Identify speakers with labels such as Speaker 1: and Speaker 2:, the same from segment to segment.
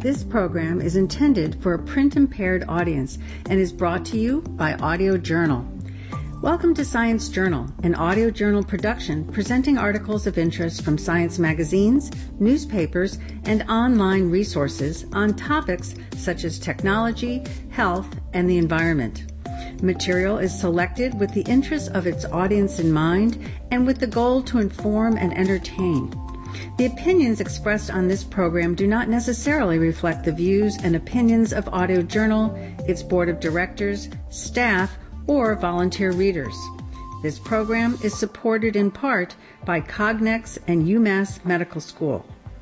Speaker 1: This program is intended for a print-impaired audience and is brought to you by Audio Journal. Welcome to Science Journal, an audio journal production presenting articles of interest from science magazines, newspapers, and online resources on topics such as technology, health, and the environment. Material is selected with the interests of its audience in mind and with the goal to inform and entertain. The opinions expressed on this program do not necessarily reflect the views and opinions of Audio Journal, its board of directors, staff, or volunteer readers. This program is supported in part by Cognex and UMass Medical School.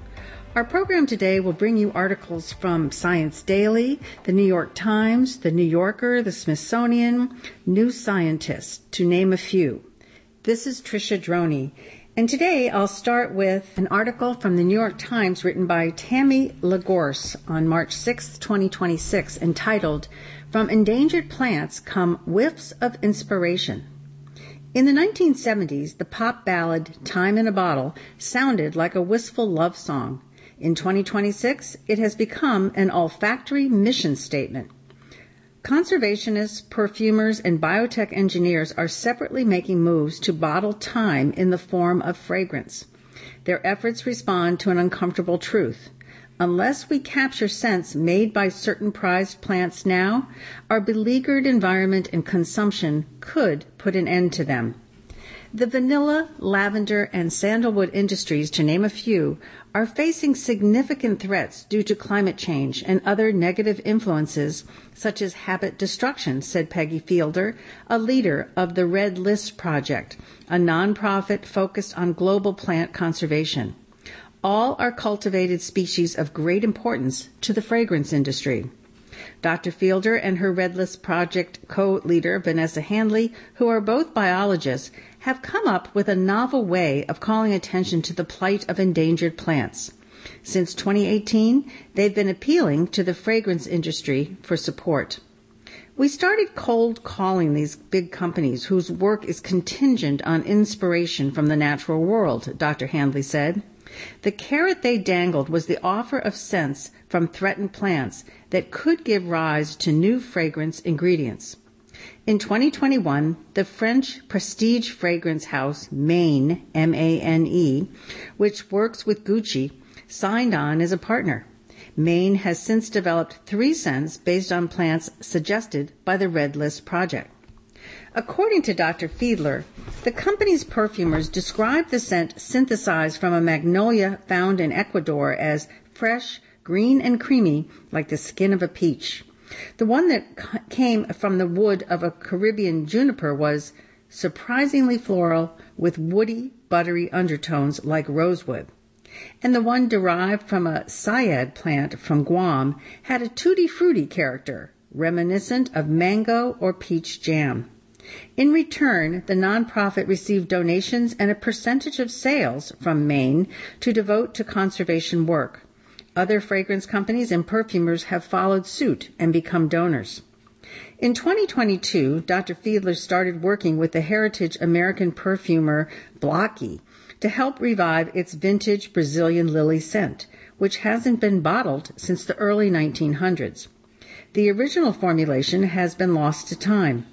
Speaker 1: Our program today will bring you articles from Science Daily, the New York Times, the New Yorker, the Smithsonian, New Scientist, to name a few. This is Tricia Droney, and today I'll start with an article from the New York Times written by Tammy Lagorce on March 6, 2026, entitled, "From Endangered Plants Come Whiffs of Inspiration." In the 1970s, the pop ballad Time in a Bottle sounded like a wistful love song. In 2026, it has become an olfactory mission statement. Conservationists, perfumers, and biotech engineers are separately making moves to bottle time in the form of fragrance. Their efforts respond to an uncomfortable truth. Unless we capture scents made by certain prized plants now, our beleaguered environment and consumption could put an end to them. The vanilla, lavender, and sandalwood industries, to name a few, are facing significant threats due to climate change and other negative influences, such as habit destruction, said Peggy Fielder, a leader of the Red List Project, a nonprofit focused on global plant conservation. All are cultivated species of great importance to the fragrance industry. Dr. Fielder and her Red List Project co-leader, Vanessa Handley, who are both biologists, have come up with a novel way of calling attention to the plight of endangered plants. Since 2018, they've been appealing to the fragrance industry for support. "We started cold calling these big companies whose work is contingent on inspiration from the natural world," Dr. Handley said. "The carrot they dangled was the offer of scents from threatened plants that could give rise to new fragrance ingredients." In 2021, the French prestige fragrance house Mane, M-A-N-E, which works with Gucci, signed on as a partner. Mane has since developed 3 scents based on plants suggested by the Red List Project. According to Dr. Fiedler, the company's perfumers describe the scent synthesized from a magnolia found in Ecuador as fresh, green, and creamy like the skin of a peach. The one that came from the wood of a Caribbean juniper was surprisingly floral with woody, buttery undertones like rosewood. And the one derived from a syad plant from Guam had a tutti-frutti character, reminiscent of mango or peach jam. In return, the nonprofit received donations and a percentage of sales from Maine to devote to conservation work. Other fragrance companies and perfumers have followed suit and become donors. In 2022, Dr. Fiedler started working with the heritage American perfumer Blocky to help revive its vintage Brazilian lily scent, which hasn't been bottled since the early 1900s. The original formulation has been lost to time.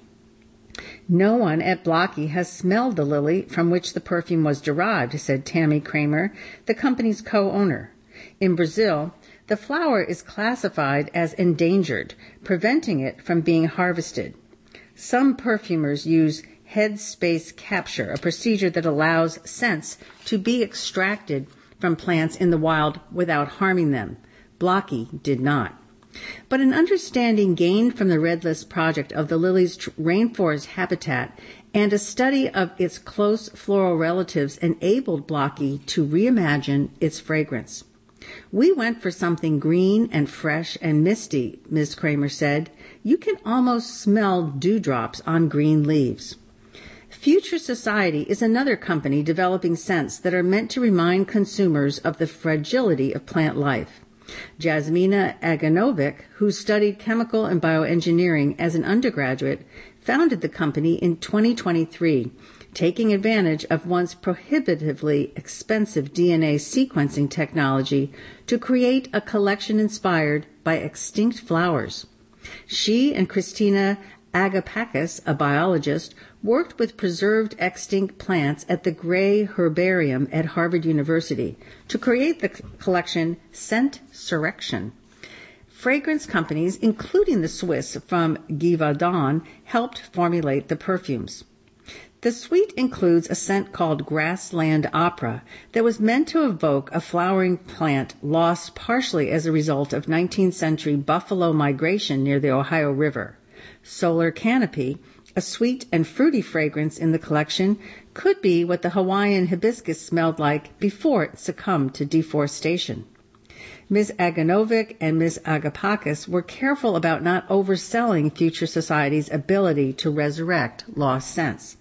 Speaker 1: "No one at Blocky has smelled the lily from which the perfume was derived," said Tammy Kramer, the company's co-owner. In Brazil, the flower is classified as endangered, preventing it from being harvested. Some perfumers use head space capture, a procedure that allows scents to be extracted from plants in the wild without harming them. Blocky did not. But an understanding gained from the Red List Project of the lily's rainforest habitat and a study of its close floral relatives enabled Blocky to reimagine its fragrance. "We went for something green and fresh and misty," Ms. Kramer said. "You can almost smell dewdrops on green leaves." Future Society is another company developing scents that are meant to remind consumers of the fragility of plant life. Jasmina Aganovic, who studied chemical and bioengineering as an undergraduate, founded the company in 2023 taking advantage of once prohibitively expensive DNA sequencing technology to create a collection inspired by extinct flowers. She and Christina Agapakis, a biologist, worked with preserved extinct plants at the Gray Herbarium at Harvard University to create the collection Scentsurrection. Fragrance companies, including the Swiss from Givaudan, helped formulate the perfumes. The suite includes a scent called Grassland Opera that was meant to evoke a flowering plant lost partially as a result of 19th century buffalo migration near the Ohio River. Solar Canopy, a sweet and fruity fragrance in the collection, could be what the Hawaiian hibiscus smelled like before it succumbed to deforestation. Ms. Aganovic and Ms. Agapakis were careful about not overselling Future Society's ability to resurrect lost scents.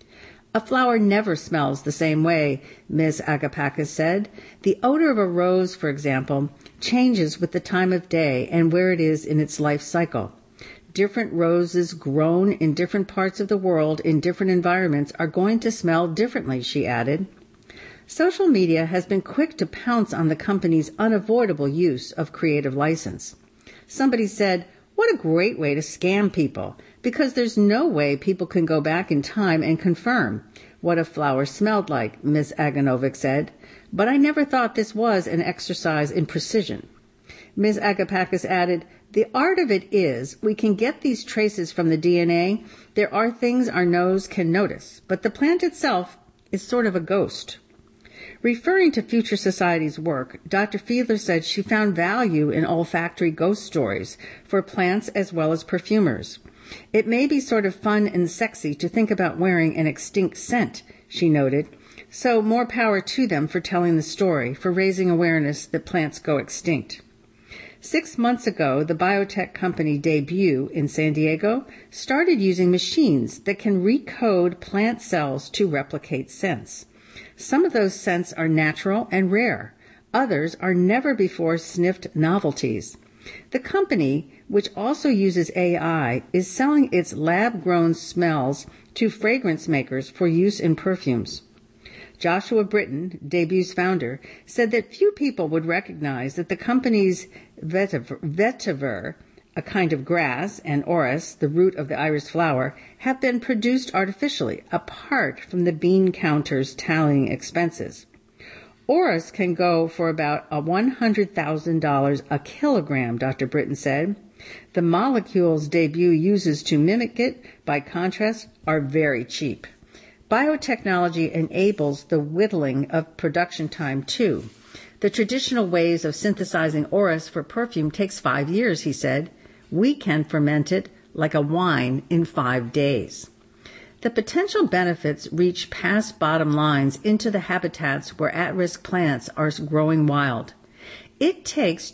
Speaker 1: A flower never smells the same way, Ms. Agapakis said. The odor of a rose, for example, changes with the time of day and where it is in its life cycle. Different roses grown in different parts of the world in different environments are going to smell differently, she added. Social media has been quick to pounce on the company's unavoidable use of creative license. Somebody said, "What a great way to scam people, because there's no way people can go back in time and confirm what a flower smelled like," Ms. Aganovic said. "But I never thought this was an exercise in precision." Ms. Agapakis added, "The art of it is we can get these traces from the DNA. There are things our nose can notice, but the plant itself is sort of a ghost." Referring to Future Society's work, Dr. Fiedler said she found value in olfactory ghost stories for plants as well as perfumers. "It may be sort of fun and sexy to think about wearing an extinct scent," she noted. "So more power to them for telling the story, for raising awareness that plants go extinct." 6 months ago, the biotech company Debut in San Diego started using machines that can recode plant cells to replicate scents. Some of those scents are natural and rare. Others are never-before-sniffed novelties. The company, which also uses AI, is selling its lab-grown smells to fragrance makers for use in perfumes. Joshua Britton, Debut's founder, said that few people would recognize that the company's vetiver, a kind of grass, and orris, the root of the iris flower, have been produced artificially, apart from the bean counters tallying expenses. Orris can go for about $100,000 a kilogram, Dr. Britton said. The molecules Debut uses to mimic it, by contrast, are very cheap. Biotechnology enables the whittling of production time, too. The traditional ways of synthesizing orris for perfume takes 5 years, he said. We can ferment it like a wine in 5 days. The potential benefits reach past bottom lines into the habitats where at-risk plants are growing wild. It takes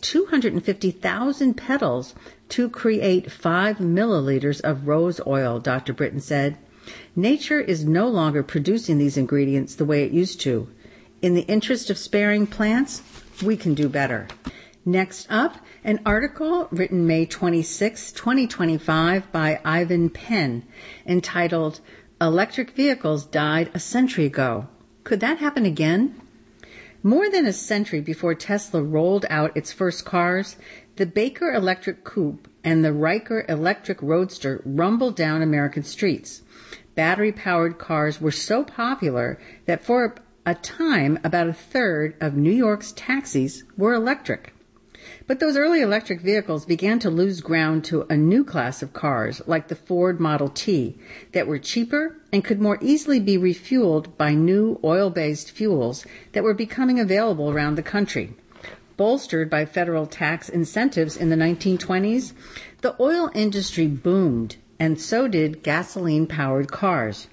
Speaker 1: 250,000 petals to create 5 milliliters of rose oil, Dr. Britton said. Nature is no longer producing these ingredients the way it used to. In the interest of sparing plants, we can do better. Next up, an article written May 26, 2025 by Ivan Penn, entitled, "Electric Vehicles Died a Century Ago. Could that happen again?" More than a century before Tesla rolled out its first cars, the Baker Electric Coupe and the Riker Electric Roadster rumbled down American streets. Battery-powered cars were so popular that for a time about a third of New York's taxis were electric. But those early electric vehicles began to lose ground to a new class of cars, like the Ford Model T, that were cheaper and could more easily be refueled by new oil-based fuels that were becoming available around the country. Bolstered by federal tax incentives in the 1920s, the oil industry boomed, and so did gasoline-powered cars.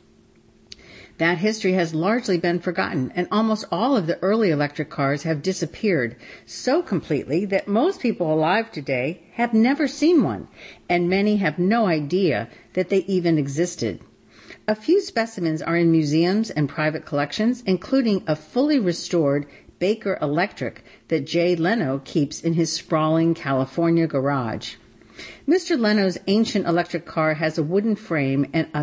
Speaker 1: That history has largely been forgotten, and almost all of the early electric cars have disappeared so completely that most people alive today have never seen one, and many have no idea that they even existed. A few specimens are in museums and private collections, including a fully restored Baker Electric that Jay Leno keeps in his sprawling California garage. Mr. Leno's ancient electric car has a wooden frame and a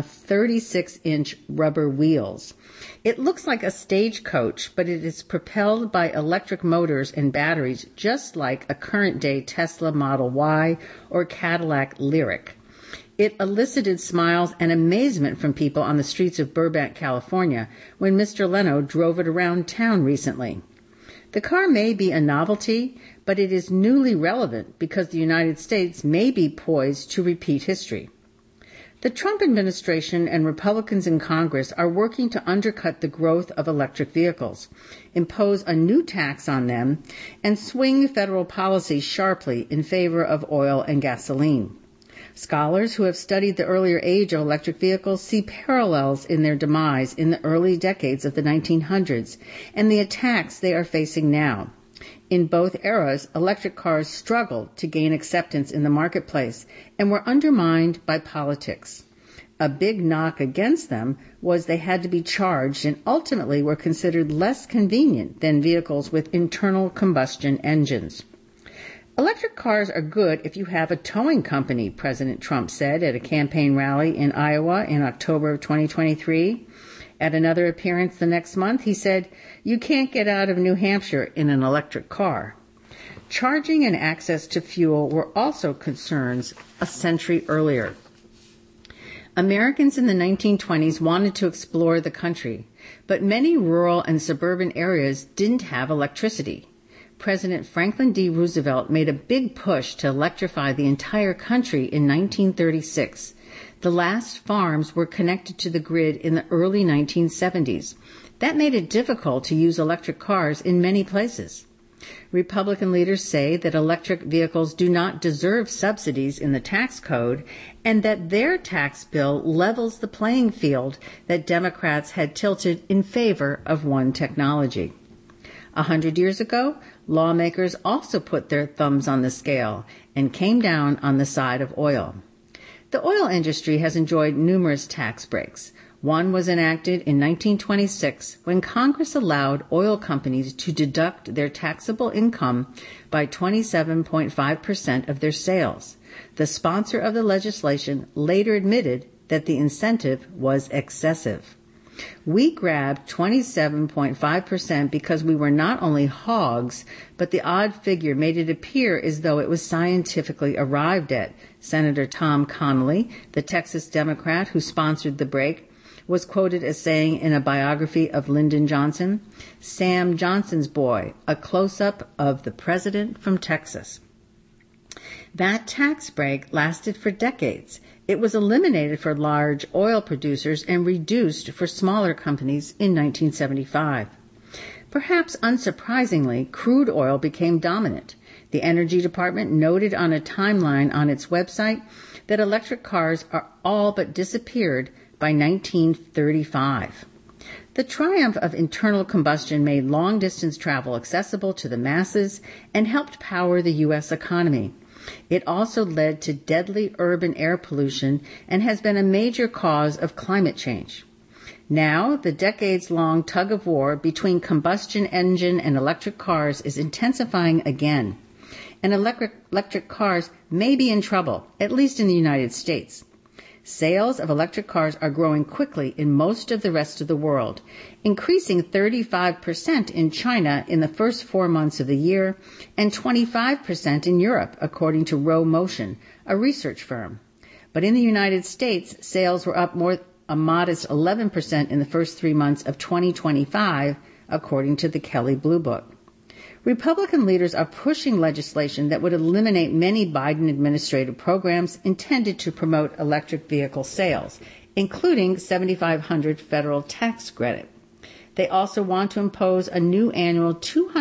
Speaker 1: 36-inch rubber wheels. It looks like a stagecoach, but it is propelled by electric motors and batteries, just like a current-day Tesla Model Y or Cadillac Lyriq. It elicited smiles and amazement from people on the streets of Burbank, California, when Mr. Leno drove it around town recently. The car may be a novelty, but it is newly relevant because the United States may be poised to repeat history. The Trump administration and Republicans in Congress are working to undercut the growth of electric vehicles, impose a new tax on them, and swing federal policy sharply in favor of oil and gasoline. Scholars who have studied the earlier age of electric vehicles see parallels in their demise in the early decades of the 1900s and the attacks they are facing now. In both eras, electric cars struggled to gain acceptance in the marketplace and were undermined by politics. A big knock against them was they had to be charged and ultimately were considered less convenient than vehicles with internal combustion engines. Electric cars are good if you have a towing company, President Trump said at a campaign rally in Iowa in October of 2023. At another appearance the next month, he said, "You can't get out of New Hampshire in an electric car." Charging and access to fuel were also concerns a century earlier. Americans in the 1920s wanted to explore the country, but many rural and suburban areas didn't have electricity. President Franklin D. Roosevelt made a big push to electrify the entire country in 1936. The last farms were connected to the grid in the early 1970s. That made it difficult to use electric cars in many places. Republican leaders say that electric vehicles do not deserve subsidies in the tax code and that their tax bill levels the playing field that Democrats had tilted in favor of one technology. 100 years ago, lawmakers also put their thumbs on the scale and came down on the side of oil. The oil industry has enjoyed numerous tax breaks. One was enacted in 1926 when Congress allowed oil companies to deduct their taxable income by 27.5% of their sales. The sponsor of the legislation later admitted that the incentive was excessive. We grabbed 27.5% because we were not only hogs, but the odd figure made it appear as though it was scientifically arrived at. Senator Tom Connolly, the Texas Democrat who sponsored the break, was quoted as saying in a biography of Lyndon Johnson, "Sam Johnson's boy, a close-up of the president from Texas." That tax break lasted for decades. It was eliminated for large oil producers and reduced for smaller companies in 1975. Perhaps unsurprisingly, crude oil became dominant. The Energy Department noted on a timeline on its website that electric cars are all but disappeared by 1935. The triumph of internal combustion made long-distance travel accessible to the masses and helped power the U.S. economy. It also led to deadly urban air pollution and has been a major cause of climate change. Now, the decades-long tug-of-war between combustion engine and electric cars is intensifying again. And electric cars may be in trouble, at least in the United States. Sales of electric cars are growing quickly in most of the rest of the world, increasing 35% in China in the first 4 months of the year and 25% in Europe, according to Row Motion, a research firm. But in the United States, sales were up a modest 11% in the first 3 months of 2025, according to the Kelley Blue Book. Republican leaders are pushing legislation that would eliminate many Biden administrative programs intended to promote electric vehicle sales, including $7,500 federal tax credit. They also want to impose a new annual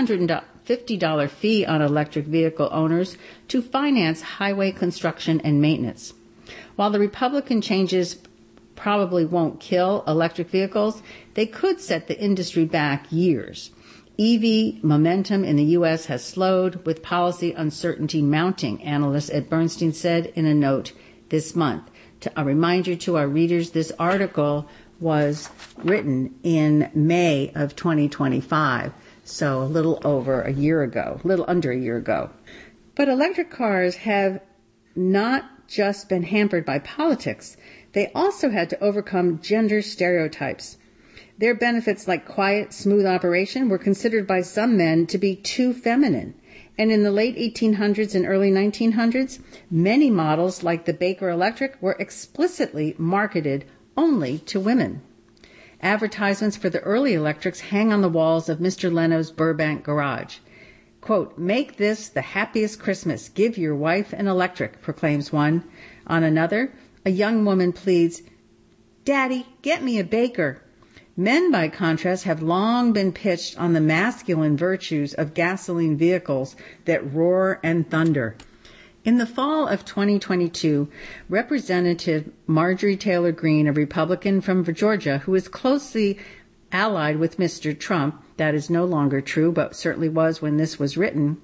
Speaker 1: $250 fee on electric vehicle owners to finance highway construction and maintenance. While the Republican changes probably won't kill electric vehicles, they could set the industry back years. EV momentum in the U.S. has slowed, with policy uncertainty mounting, analysts at Bernstein said in a note this month. A reminder to our readers, this article was written in May of 2025, so a little under a year ago. But electric cars have not just been hampered by politics, they also had to overcome gender stereotypes. Their benefits like quiet, smooth operation were considered by some men to be too feminine. And in the late 1800s and early 1900s, many models like the Baker Electric were explicitly marketed only to women. Advertisements for the early electrics hang on the walls of Mr. Leno's Burbank garage. Quote, "Make this the happiest Christmas. Give your wife an electric," proclaims one. On another, a young woman pleads, "Daddy, get me a Baker." Men, by contrast, have long been pitched on the masculine virtues of gasoline vehicles that roar and thunder. In the fall of 2022, Representative Marjorie Taylor Greene, a Republican from Georgia who is closely allied with Mr. Trump, that is no longer true, but certainly was when this was written,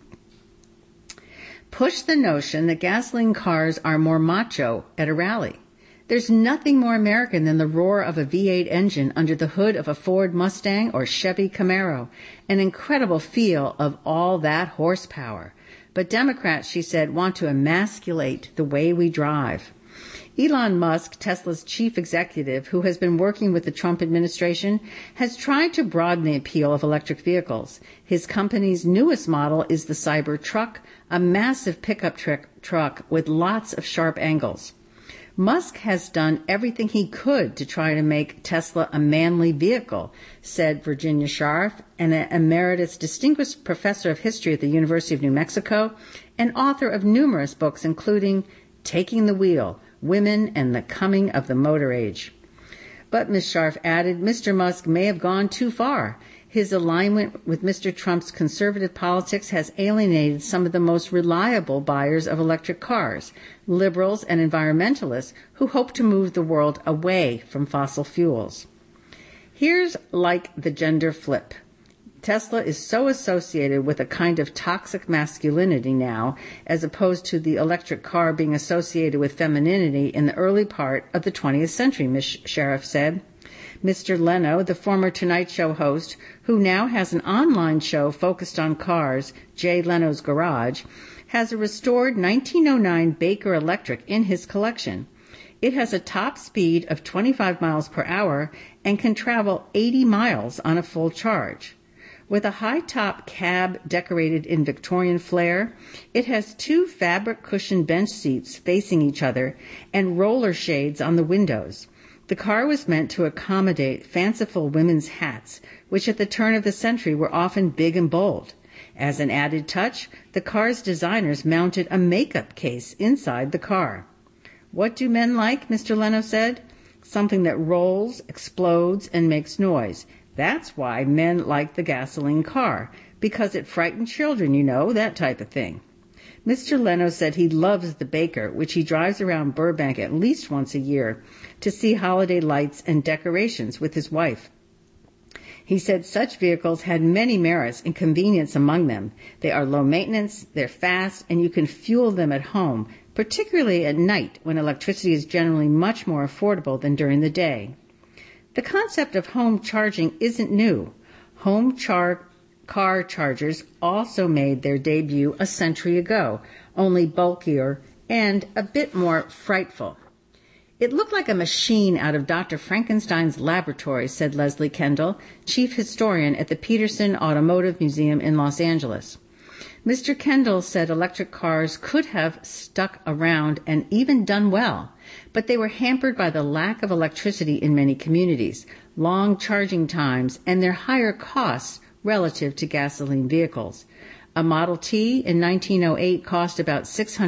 Speaker 1: pushed the notion that gasoline cars are more macho at a rally. There's nothing more American than the roar of a V8 engine under the hood of a Ford Mustang or Chevy Camaro, an incredible feel of all that horsepower. But Democrats, she said, want to emasculate the way we drive. Elon Musk, Tesla's chief executive, who has been working with the Trump administration, has tried to broaden the appeal of electric vehicles. His company's newest model is the Cybertruck, a massive pickup truck with lots of sharp angles. Musk has done everything he could to try to make Tesla a manly vehicle, said Virginia Scharf, an emeritus distinguished professor of history at the University of New Mexico and author of numerous books, including Taking the Wheel, Women and the Coming of the Motor Age. But Ms. Scharf added, Mr. Musk may have gone too far. His alignment with Mr. Trump's conservative politics has alienated some of the most reliable buyers of electric cars, liberals and environmentalists who hope to move the world away from fossil fuels. Here's like the gender flip. Tesla is so associated with a kind of toxic masculinity now, as opposed to the electric car being associated with femininity in the early part of the 20th century, Ms. Scharf said. Mr. Leno, the former Tonight Show host, who now has an online show focused on cars, Jay Leno's Garage, has a restored 1909 Baker Electric in his collection. It has a top speed of 25 miles per hour and can travel 80 miles on a full charge. With a high-top cab decorated in Victorian flair, it has two fabric cushioned bench seats facing each other and roller shades on the windows. The car was meant to accommodate fanciful women's hats, which at the turn of the century were often big and bold. As an added touch, the car's designers mounted a makeup case inside the car. What do men like, Mr. Leno said? Something that rolls, explodes, and makes noise. That's why men like the gasoline car, because it frightened children, you know, that type of thing. Mr. Leno said he loves the Baker, which he drives around Burbank at least once a year to see holiday lights and decorations with his wife. He said such vehicles had many merits and convenience among them. They are low maintenance, they're fast, and you can fuel them at home, particularly at night when electricity is generally much more affordable than during the day. The concept of home charging isn't new. Home car chargers also made their debut a century ago, only bulkier and a bit more frightful. It looked like a machine out of Dr. Frankenstein's laboratory, said Leslie Kendall, chief historian at the Peterson Automotive Museum in Los Angeles. Mr. Kendall said electric cars could have stuck around and even done well, but they were hampered by the lack of electricity in many communities, long charging times, and their higher costs relative to gasoline vehicles. A Model T in 1908 cost about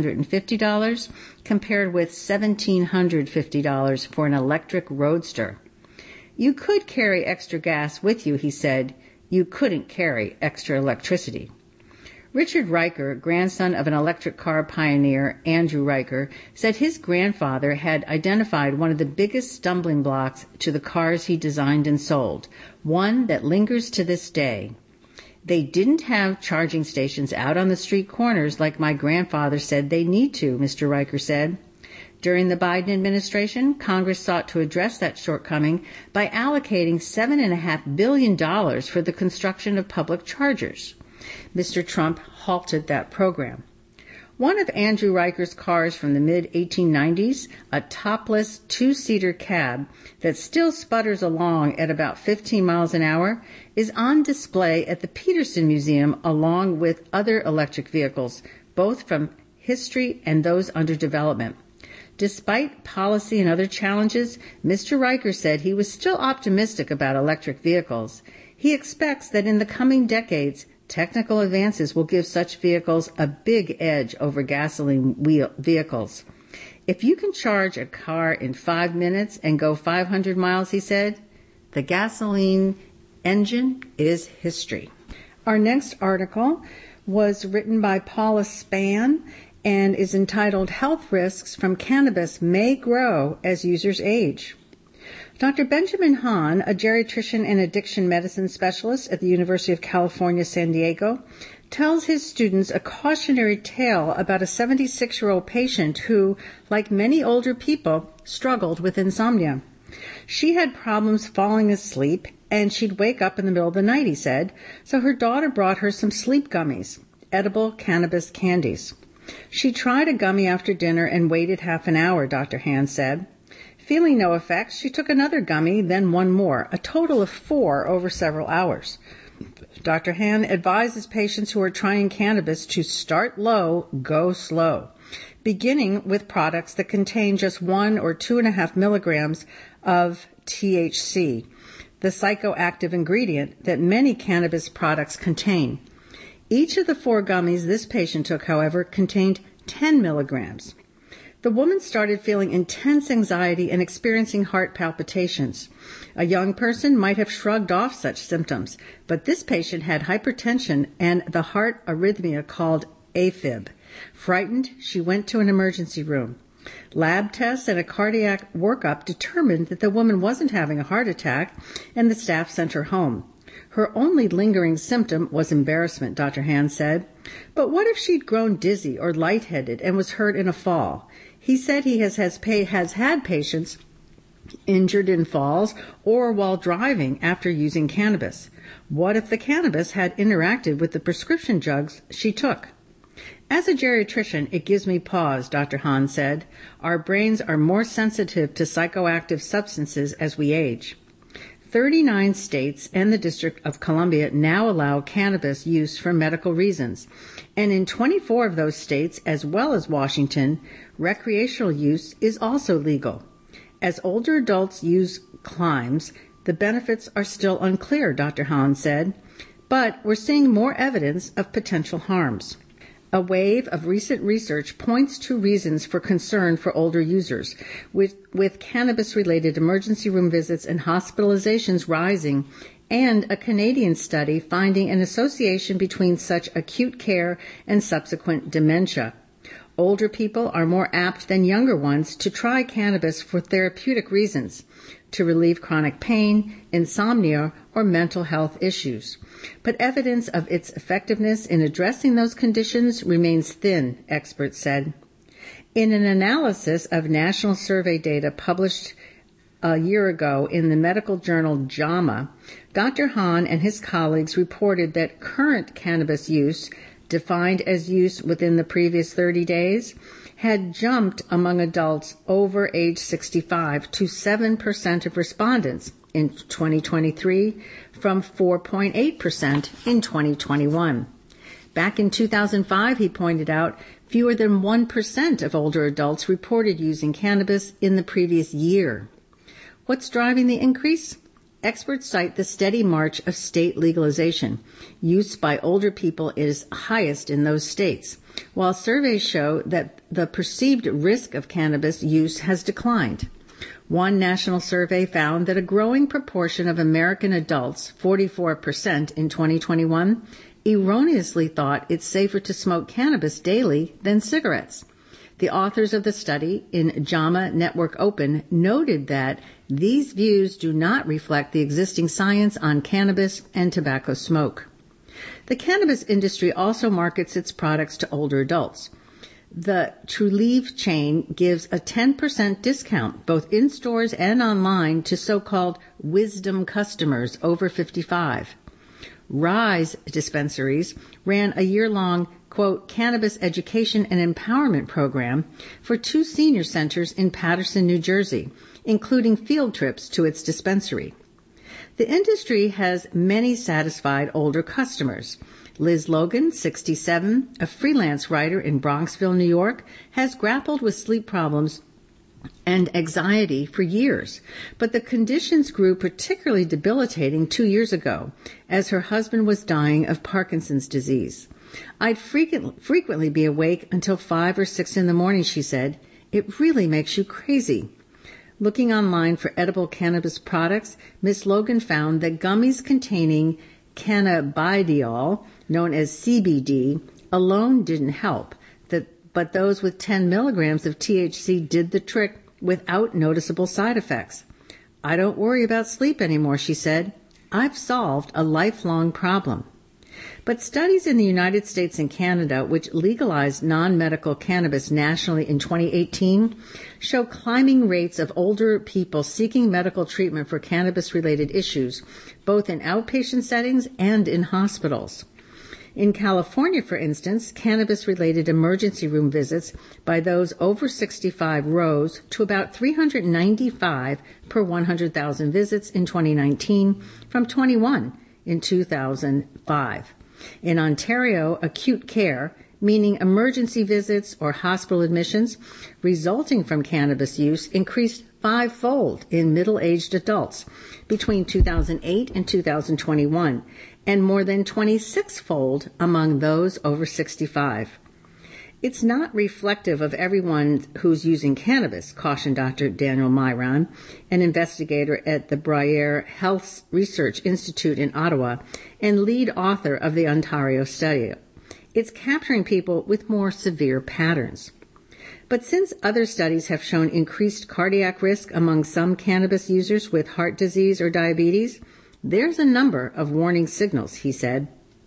Speaker 1: $650, compared with $1,750 for an electric roadster. You could carry extra gas with you, he said. You couldn't carry extra electricity. Richard Riker, grandson of an electric car pioneer, Andrew Riker, said his grandfather had identified one of the biggest stumbling blocks to the cars he designed and sold, one that lingers to this day. They didn't have charging stations out on the street corners like my grandfather said they need to, Mr. Riker said. During the Biden administration, Congress sought to address that shortcoming by allocating $7.5 billion for the construction of public chargers. Mr. Trump halted that program. One of Andrew Riker's cars from the mid-1890s, a topless two-seater cab that still sputters along at about 15 miles an hour, is on display at the Peterson Museum along with other electric vehicles, both from history and those under development. Despite policy and other challenges, Mr. Riker said he was still optimistic about electric vehicles. He expects that in the coming decades, technical advances will give such vehicles a big edge over gasoline vehicles. If you can charge a car in 5 minutes and go 500 miles, he said, the gasoline engine is history. Our next article was written by Paula Spann and is entitled Health Risks from Cannabis May Grow as Users Age. Dr. Benjamin Hahn, a geriatrician and addiction medicine specialist at the University of California, San Diego, tells his students a cautionary tale about a 76-year-old patient who, like many older people, struggled with insomnia. She had problems falling asleep, and she'd wake up in the middle of the night, he said, so her daughter brought her some sleep gummies, edible cannabis candies. She tried a gummy after dinner and waited half an hour, Dr. Hahn said. Feeling no effects, she took another gummy, then one more, a total of 4 over several hours. Dr. Hahn advises patients who are trying cannabis to start low, go slow, beginning with products that contain just 1 or 2.5 milligrams of THC, the psychoactive ingredient that many cannabis products contain. Each of the 4 gummies this patient took, however, contained 10 milligrams. The woman started feeling intense anxiety and experiencing heart palpitations. A young person might have shrugged off such symptoms, but this patient had hypertension and the heart arrhythmia called AFib. Frightened, she went to an emergency room. Lab tests and a cardiac workup determined that the woman wasn't having a heart attack, and the staff sent her home. Her only lingering symptom was embarrassment, Dr. Hahn said. But what if she'd grown dizzy or lightheaded and was hurt in a fall? He said he has had patients injured in falls or while driving after using cannabis. What if the cannabis had interacted with the prescription drugs she took? As a geriatrician, it gives me pause, Dr. Hahn said. Our brains are more sensitive to psychoactive substances as we age. 39 states and the District of Columbia now allow cannabis use for medical reasons, and in 24 of those states, as well as Washington, recreational use is also legal. As older adults use climbs, the benefits are still unclear, Dr. Hahn said, but we're seeing more evidence of potential harms. A wave of recent research points to reasons for concern for older users, with cannabis-related emergency room visits and hospitalizations rising, and a Canadian study finding an association between such acute care and subsequent dementia. Older people are more apt than younger ones to try cannabis for therapeutic reasons, to relieve chronic pain, insomnia, or mental health issues. But evidence of its effectiveness in addressing those conditions remains thin, experts said. In an analysis of national survey data published a year ago in the medical journal JAMA, Dr. Hahn and his colleagues reported that current cannabis use, defined as use within the previous 30 days, had jumped among adults over age 65 to 7% of respondents in 2023 from 4.8% in 2021. Back in 2005, he pointed out, fewer than 1% of older adults reported using cannabis in the previous year. What's driving the increase? Experts cite the steady march of state legalization. Use by older people is highest in those states, while surveys show that the perceived risk of cannabis use has declined. One national survey found that a growing proportion of American adults, 44% in 2021, erroneously thought it's safer to smoke cannabis daily than cigarettes. The authors of the study in JAMA Network Open noted that these views do not reflect the existing science on cannabis and tobacco smoke. The cannabis industry also markets its products to older adults. The Trulieve chain gives a 10% discount both in stores and online to so-called wisdom customers over 55. Rise dispensaries ran a year-long quote, cannabis education and empowerment program for 2 senior centers in Paterson, New Jersey, including field trips to its dispensary. The industry has many satisfied older customers. Liz Logan, 67, a freelance writer in Bronxville, New York, has grappled with sleep problems and anxiety for years, but the conditions grew particularly debilitating 2 years ago as her husband was dying of Parkinson's disease. I'd frequently be awake until 5 or 6 in the morning, she said. It really makes you crazy. Looking online for edible cannabis products, Ms. Logan found that gummies containing cannabidiol, known as CBD, alone didn't help, but those with 10 milligrams of THC did the trick without noticeable side effects. I don't worry about sleep anymore, she said. I've solved a lifelong problem. But studies in the United States and Canada, which legalized non-medical cannabis nationally in 2018, show climbing rates of older people seeking medical treatment for cannabis-related issues, both in outpatient settings and in hospitals. In California, for instance, cannabis-related emergency room visits by those over 65 rose to about 395 per 100,000 visits in 2019 from 21 in 2005. In Ontario, acute care, meaning emergency visits or hospital admissions resulting from cannabis use, increased 5-fold in middle-aged adults between 2008 and 2021, and more than 26-fold among those over 65. It's not reflective of everyone who's using cannabis, cautioned Dr. Daniel Myron, an investigator at the Briere Health Research Institute in Ottawa and lead author of the Ontario study. It's capturing people with more severe patterns. But since other studies have shown increased cardiac risk among some cannabis users with heart disease or diabetes, there's a number of warning signals, he said.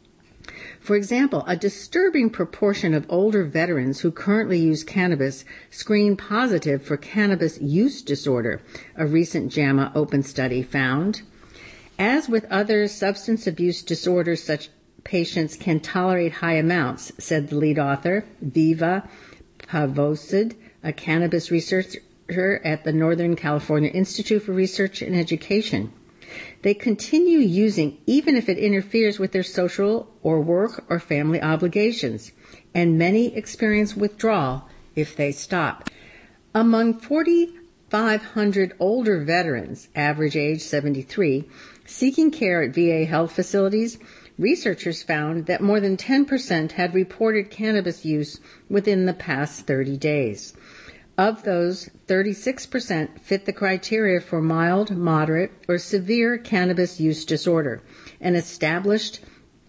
Speaker 1: For example, a disturbing proportion of older veterans who currently use cannabis screen positive for cannabis use disorder, a recent JAMA Open study found. As with other substance abuse disorders, such patients can tolerate high amounts, said the lead author, Viva Pavosid, a cannabis researcher at the Northern California Institute for Research and Education. They continue using even if it interferes with their social or work or family obligations, and many experience withdrawal if they stop. Among 4,500 older veterans, average age 73, seeking care at VA health facilities, researchers found that more than 10% had reported cannabis use within the past 30 days. Of those, 36% fit the criteria for mild, moderate, or severe cannabis use disorder, and established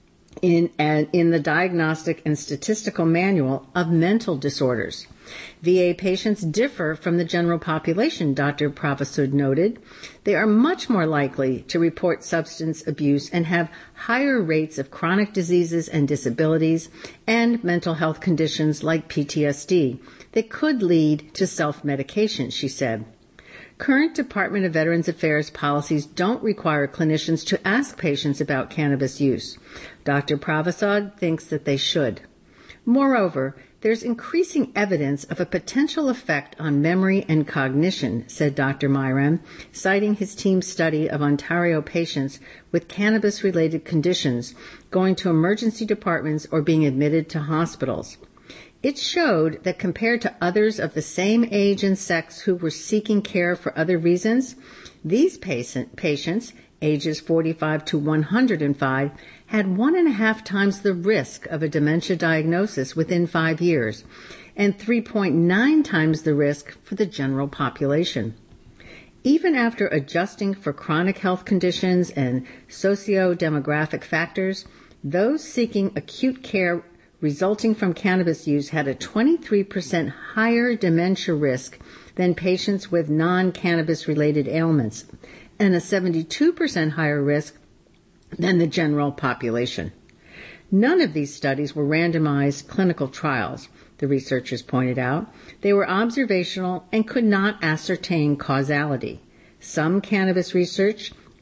Speaker 1: in the Diagnostic and Statistical Manual of Mental Disorders. VA patients differ from the general population, Dr. Pravasud noted. They are much more likely to report substance abuse and have higher rates of chronic diseases and disabilities and mental health conditions like PTSD that could lead to self-medication, she said. Current Department of Veterans Affairs policies don't require clinicians to ask patients about cannabis use. Dr. Pravasad thinks that they should. Moreover, there's increasing evidence of a potential effect on memory and cognition, said Dr. Myram, citing his team's study of Ontario patients with cannabis-related conditions going to emergency departments or being admitted to hospitals. It showed that compared to others of the same age and sex who were seeking care for other reasons, these patients, ages 45 to 105, had 1.5 times the risk of a dementia diagnosis within 5 years and 3.9 times the risk for the general population. Even after adjusting for chronic health conditions and socio-demographic factors, those seeking acute care resulting from cannabis use had a 23% higher dementia risk than patients with non-cannabis related ailments and a 72% higher risk than the general population. None of these studies were randomized clinical trials, the researchers pointed out. They were observational and could not ascertain causality. Some cannabis research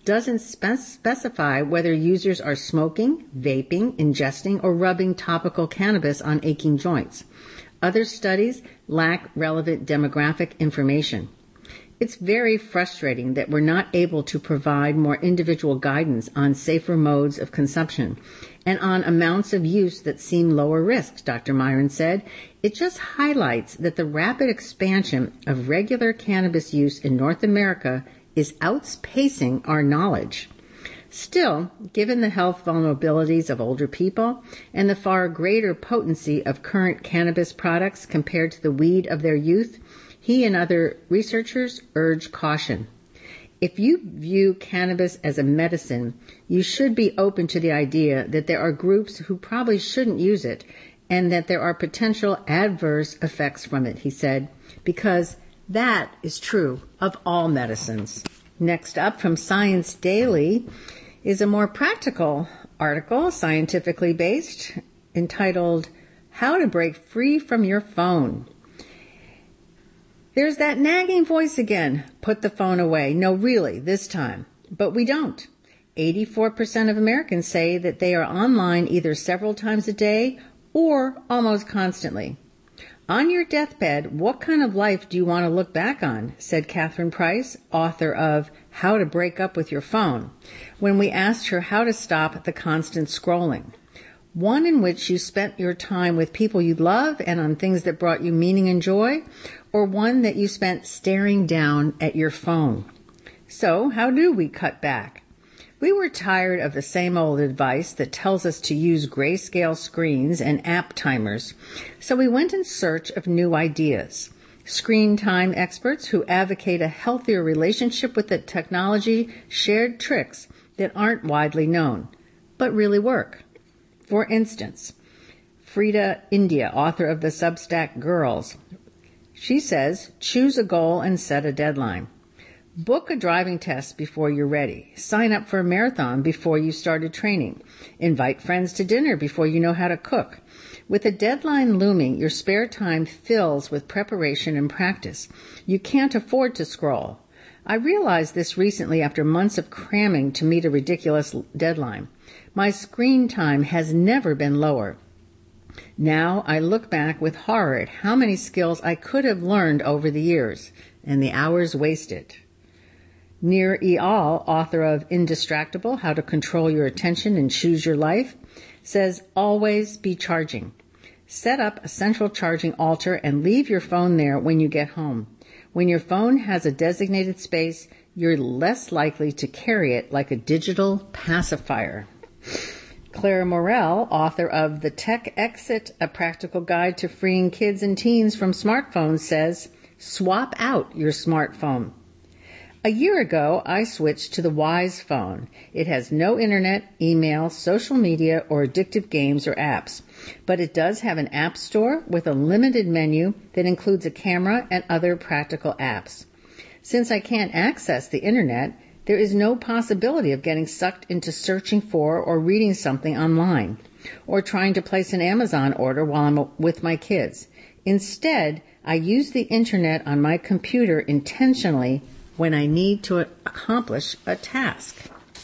Speaker 1: doesn't specify whether users are smoking, vaping, ingesting, or rubbing topical cannabis on aching joints. Other studies lack relevant demographic information. It's very frustrating that we're not able to provide more individual guidance on safer modes of consumption and on amounts of use that seem lower risk, Dr. Myron said. It just highlights that the rapid expansion of regular cannabis use in North America is outpacing our knowledge. Still, given the health vulnerabilities of older people and the far greater potency of current cannabis products compared to the weed of their youth, he and other researchers urge caution. If you view cannabis as a medicine, you should be open to the idea that there are groups who probably shouldn't use it and that there are potential adverse effects from it, he said, because that is true of all medicines. Next up from Science Daily is a more practical article, scientifically based, entitled, How to Break Free from Your Phone. There's that nagging voice again. Put the phone away. No, really, this time. But we don't. 84% of Americans say that they are online either several times a day or almost constantly. On your deathbed, what kind of life do you want to look back on? Said Catherine Price, author of How to Break Up with Your Phone, when we asked her how to stop the constant scrolling. One in which you spent your time with people you love and on things that brought you meaning and joy, or one that you spent staring down at your phone. So, how do we cut back? We were tired of the same old advice that tells us to use grayscale screens and app timers, so we went in search of new ideas. Screen time experts who advocate a healthier relationship with the technology shared tricks that aren't widely known, but really work. For instance, Frida India, author of the Substack Girls, she says, choose a goal and set a deadline. Book a driving test before you're ready. Sign up for a marathon before you started training. Invite friends to dinner before you know how to cook. With a deadline looming, your spare time fills with preparation and practice. You can't afford to scroll. I realized this recently after months of cramming to meet a ridiculous deadline. My screen time has never been lower. Now I look back with horror at how many skills I could have learned over the years, and the hours wasted. Nir Eyal, author of Indistractable, How to Control Your Attention and Choose Your Life, says always be charging. Set up a central charging altar and leave your phone there when you get home. When your phone has a designated space, you're less likely to carry it like a digital pacifier. Clara Morell, author of The Tech Exit, A Practical Guide to Freeing Kids and Teens from Smartphones, says, swap out your smartphone. A year ago, I switched to the Wise phone. It has no internet, email, social media, or addictive games or apps. But it does have an app store with a limited menu that includes a camera and other practical apps. Since I can't access the internet, there is no possibility of getting sucked into searching for or reading something online, or trying to place an Amazon order while I'm with my kids. Instead, I use the internet on my computer intentionally when I need to accomplish a task.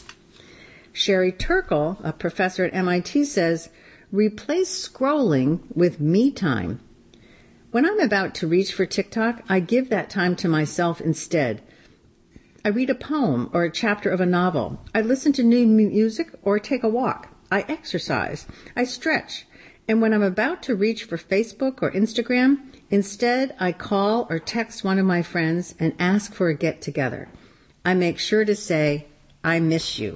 Speaker 1: Sherry Turkle, a professor at MIT, says, replace scrolling with me time. When I'm about to reach for TikTok, I give that time to myself instead. I read a poem or a chapter of a novel. I listen to new music or take a walk. I exercise. I stretch. And when I'm about to reach for Facebook or Instagram, instead I call or text one of my friends and ask for a get-together. I make sure to say, I miss you.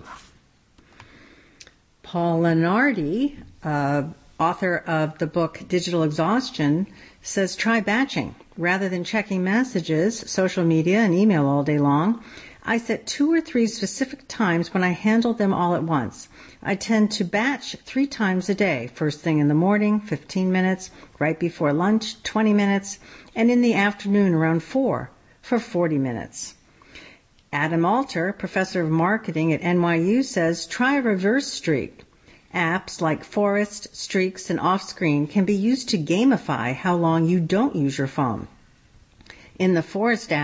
Speaker 1: Paul Lenardi, author of the book Digital Exhaustion, says try batching. Rather than checking messages, social media, and email all day long, I set 2 or 3 specific times when I handle them all at once. I tend to batch 3 times a day, first thing in the morning, 15 minutes, right before lunch, 20 minutes, and in the afternoon around 4 for 40 minutes. Adam Alter, professor of marketing at NYU, says try a reverse streak. Apps like Forest, Streaks, and Offscreen can be used to gamify how long you don't use your phone. In the Forest app,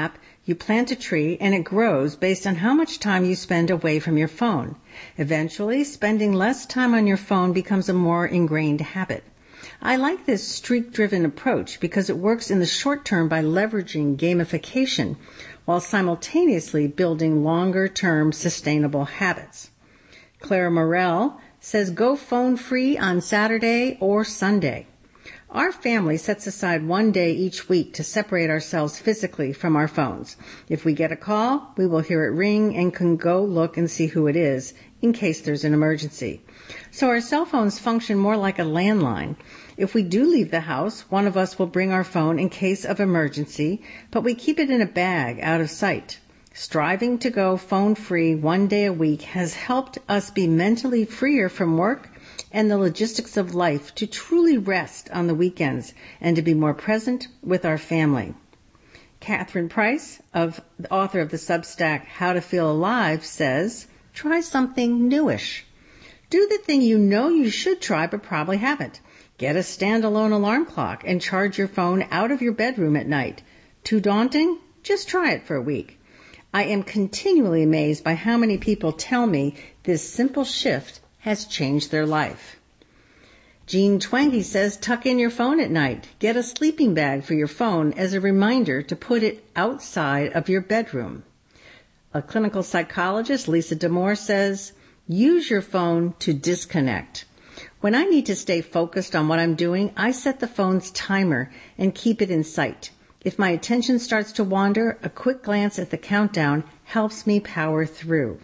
Speaker 1: You plant a tree and it grows based on how much time you spend away from your phone. Eventually, spending less time on your phone becomes a more ingrained habit. I like this streak-driven approach because it works in the short term by leveraging gamification while simultaneously building longer-term sustainable habits. Clara Morell says go phone-free on Saturday or Sunday. Our family sets aside one day each week to separate ourselves physically from our phones. If we get a call, we will hear it ring and can go look and see who it is in case there's an emergency. So our cell phones function more like a landline. If we do leave the house, one of us will bring our phone in case of emergency, but we keep it in a bag out of sight. Striving to go phone-free one day a week has helped us be mentally freer from work and the logistics of life to truly rest on the weekends and to be more present with our family. Catherine Price, the author of the Substack How to Feel Alive, says, try something newish. Do the thing you know you should try but probably haven't. Get a standalone alarm clock and charge your phone out of your bedroom at night. Too daunting? Just try it for a week. I am continually amazed by how many people tell me this simple shift has changed their life. Jean Twangy says tuck in your phone at night. Get a sleeping bag for your phone as a reminder to put it outside of your bedroom. A clinical psychologist, Lisa Damore, says use your phone to disconnect. When I need to stay focused on what I'm doing, I set the phone's timer and keep it in sight. If my attention starts to wander, a quick glance at the countdown helps me power through.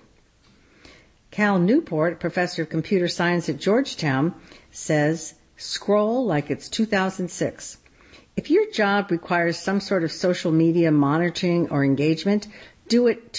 Speaker 1: Cal Newport, professor of computer science at Georgetown, says, scroll like it's 2006. If your job requires some sort of social media monitoring or engagement, do it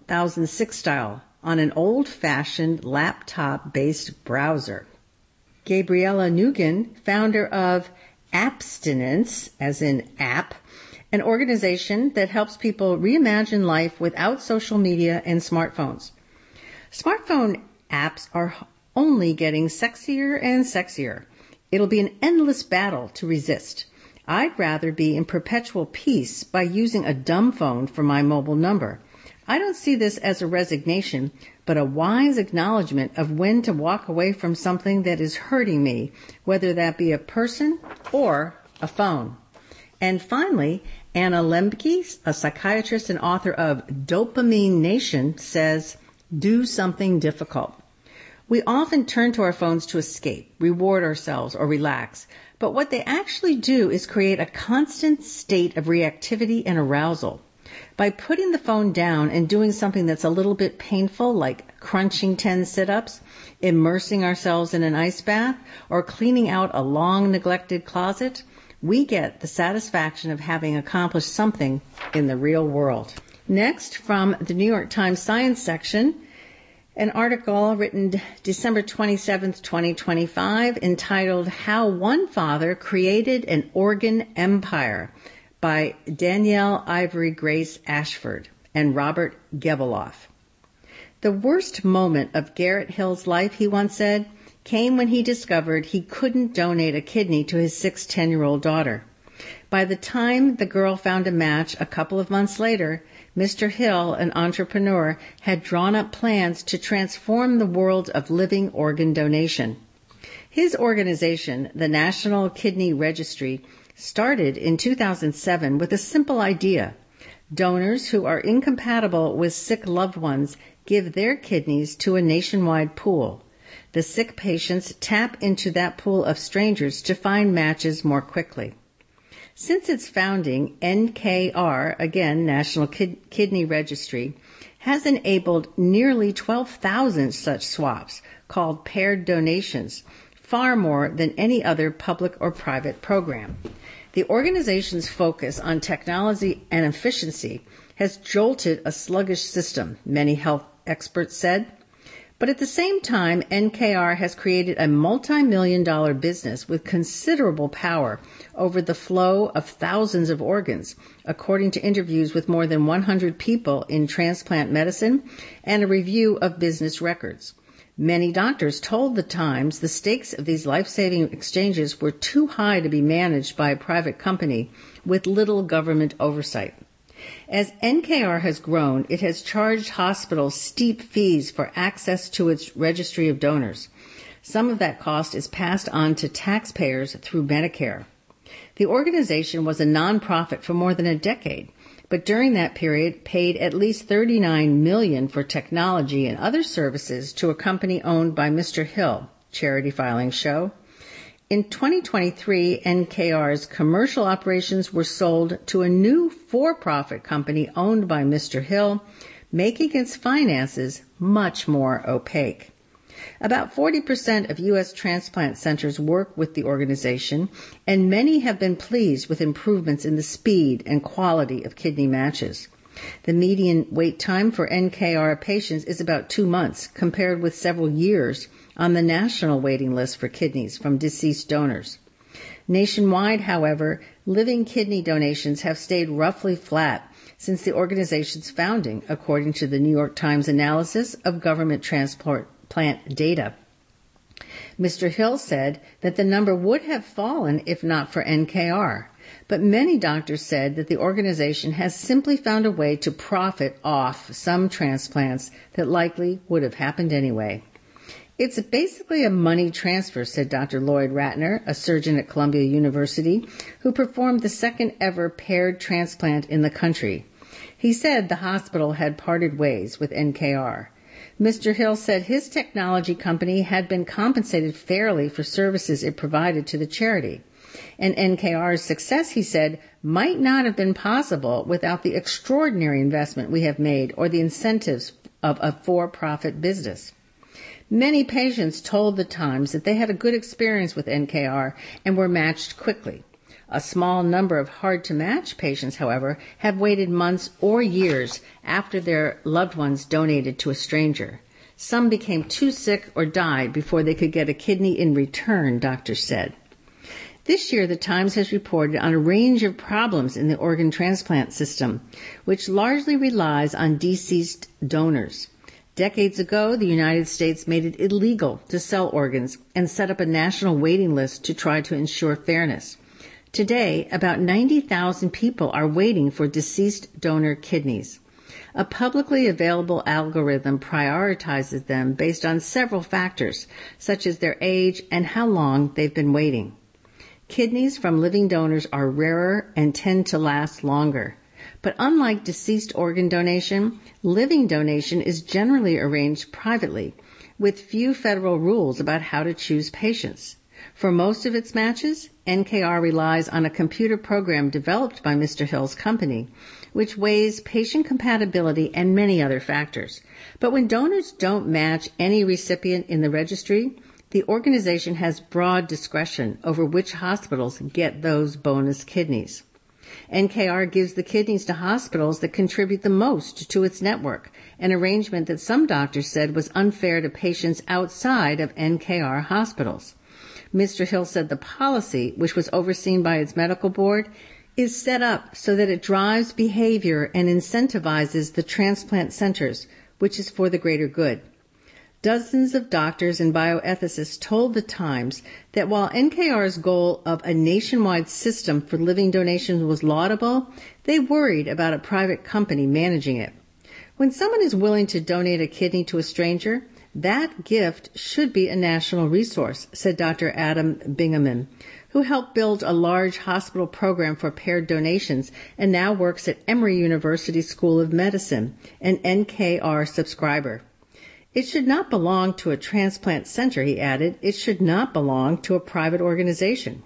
Speaker 1: 2006 style on an old-fashioned laptop-based browser. Gabriella Nugan, founder of Abstinence, as in app, an organization that helps people reimagine life without social media and smartphones. Smartphone apps are only getting sexier and sexier. It'll be an endless battle to resist. I'd rather be in perpetual peace by using a dumb phone for my mobile number. I don't see this as a resignation, but a wise acknowledgement of when to walk away from something that is hurting me, whether that be a person or a phone. And finally, Anna Lembke, a psychiatrist and author of Dopamine Nation, says, do something difficult. We often turn to our phones to escape, reward ourselves, or relax. But what they actually do is create a constant state of reactivity and arousal. By putting the phone down and doing something that's a little bit painful, like crunching 10 sit-ups, immersing ourselves in an ice bath, or cleaning out a long neglected closet, we get the satisfaction of having accomplished something in the real world. Next, from the New York Times Science section, an article written December 27, 2025, entitled How One Father Created an Organ Empire by Danielle Ivory Grace Ashford and Robert Gebeloff. The worst moment of Garrett Hill's life, he once said, came when he discovered he couldn't donate a kidney to his 10-year-old daughter. By the time the girl found a match a couple of months later, Mr. Hill, an entrepreneur, had drawn up plans to transform the world of living organ donation. His organization, the National Kidney Registry, started in 2007 with a simple idea. Donors who are incompatible with sick loved ones give their kidneys to a nationwide pool. The sick patients tap into that pool of strangers to find matches more quickly. Since its founding, NKR, again, National Kidney Registry, has enabled nearly 12,000 such swaps, called paired donations, far more than any other public or private program. The organization's focus on technology and efficiency has jolted a sluggish system, many health experts said. But at the same time, NKR has created a multi-million-dollar business with considerable power over the flow of thousands of organs, according to interviews with more than 100 people in transplant medicine and a review of business records. Many doctors told the Times the stakes of these life-saving exchanges were too high to be managed by a private company with little government oversight. As NKR has grown, it has charged hospitals steep fees for access to its registry of donors. Some of that cost is passed on to taxpayers through Medicare. The organization was a nonprofit for more than a decade, but during that period paid at least $39 million for technology and other services to a company owned by Mr. Hill, Charity Filings show. In 2023, NKR's commercial operations were sold to a new for-profit company owned by Mr. Hill, making its finances much more opaque. About 40% of U.S. transplant centers work with the organization, and many have been pleased with improvements in the speed and quality of kidney matches. The median wait time for NKR patients is about 2 months, compared with several years on the national waiting list for kidneys from deceased donors. Nationwide, however, living kidney donations have stayed roughly flat since the organization's founding, according to the New York Times analysis of government transplant data. Mr. Hill said that the number would have fallen if not for NKR, but many doctors said that the organization has simply found a way to profit off some transplants that likely would have happened anyway. It's basically a money transfer, said Dr. Lloyd Ratner, a surgeon at Columbia University, who performed the second ever paired transplant in the country. He said the hospital had parted ways with NKR. Mr. Hill said his technology company had been compensated fairly for services it provided to the charity. And NKR's success, he said, might not have been possible without the extraordinary investment we have made or the incentives of a for-profit business. Many patients told the Times that they had a good experience with NKR and were matched quickly. A small number of hard-to-match patients, however, have waited months or years after their loved ones donated to a stranger. Some became too sick or died before they could get a kidney in return, doctors said. This year, the Times has reported on a range of problems in the organ transplant system, which largely relies on deceased donors. Decades ago, the United States made it illegal to sell organs and set up a national waiting list to try to ensure fairness. Today, about 90,000 people are waiting for deceased donor kidneys. A publicly available algorithm prioritizes them based on several factors, such as their age and how long they've been waiting. Kidneys from living donors are rarer and tend to last longer. But unlike deceased organ donation, living donation is generally arranged privately, with few federal rules about how to choose patients. For most of its matches, NKR relies on a computer program developed by Mr. Hill's company, which weighs patient compatibility and many other factors. But when donors don't match any recipient in the registry, the organization has broad discretion over which hospitals get those bonus kidneys. NKR gives the kidneys to hospitals that contribute the most to its network, an arrangement that some doctors said was unfair to patients outside of NKR hospitals. Mr. Hill said the policy, which was overseen by its medical board, is set up so that it drives behavior and incentivizes the transplant centers, which is for the greater good. Dozens of doctors and bioethicists told the Times that while NKR's goal of a nationwide system for living donations was laudable, they worried about a private company managing it. When someone is willing to donate a kidney to a stranger, that gift should be a national resource, said Dr. Adam Bingaman, who helped build a large hospital program for paired donations and now works at Emory University School of Medicine, an NKR subscriber. It should not belong to a transplant center, he added. It should not belong to a private organization.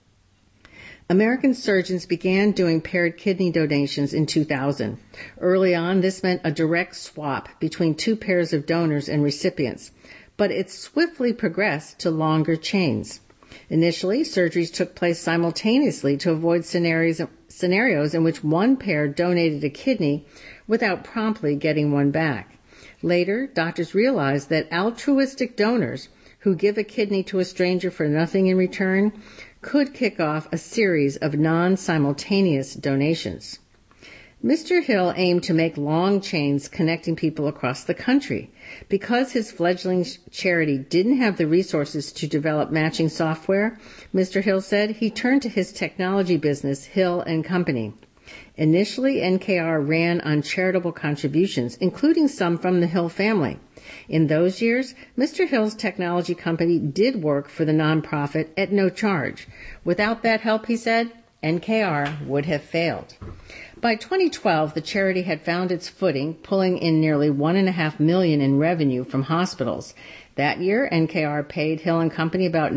Speaker 1: American surgeons began doing paired kidney donations in 2000. Early on, this meant a direct swap between two pairs of donors and recipients, but it swiftly progressed to longer chains. Initially, surgeries took place simultaneously to avoid scenarios in which one pair donated a kidney without promptly getting one back. Later, doctors realized that altruistic donors who give a kidney to a stranger for nothing in return could kick off a series of non-simultaneous donations. Mr. Hill aimed to make long chains connecting people across the country. Because his fledgling charity didn't have the resources to develop matching software, Mr. Hill said he turned to his technology business, Hill & Company. Initially, NKR ran on charitable contributions, including some from the Hill family. In those years, Mr. Hill's technology company did work for the nonprofit at no charge. Without that help, he said, NKR would have failed. By 2012, the charity had found its footing, pulling in nearly $1.5 million in revenue from hospitals. That year, NKR paid Hill and Company about